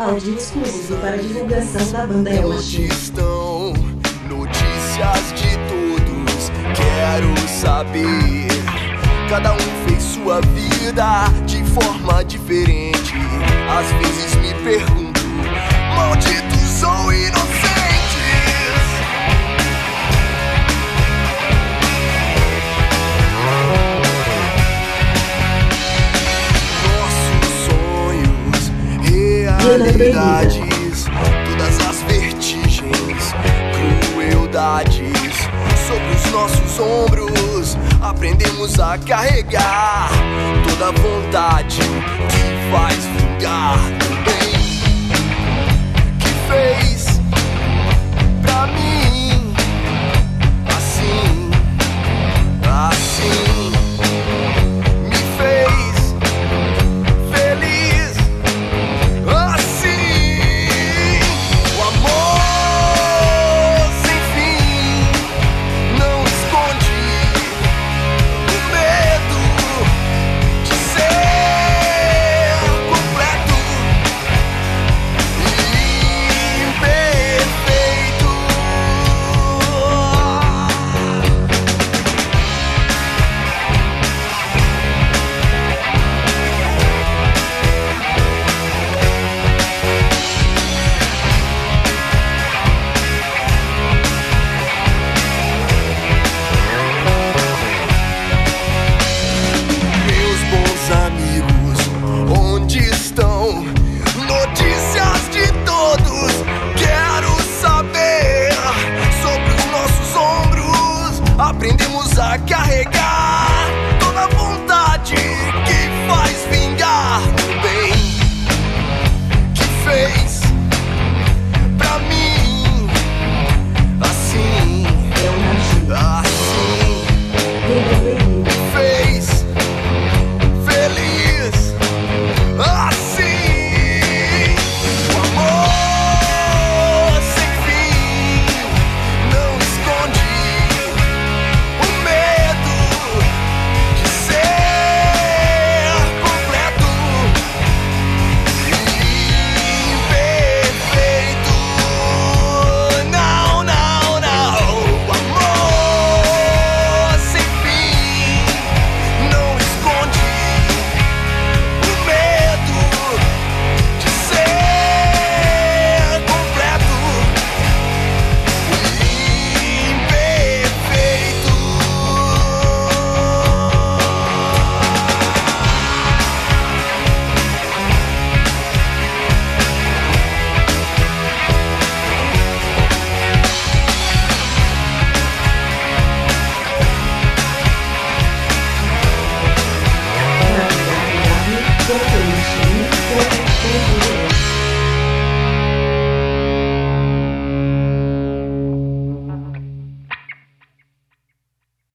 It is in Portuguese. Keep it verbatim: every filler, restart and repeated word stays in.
Áudio exclusivo para divulgação da banda é Onde estão notícias de todos? Quero saber. Cada um fez sua vida de forma diferente. Às vezes me pergunto, malditos ou inocentes? Realidades, todas as vertigens, crueldades sobre os nossos ombros, aprendemos a carregar toda a vontade que faz vingar.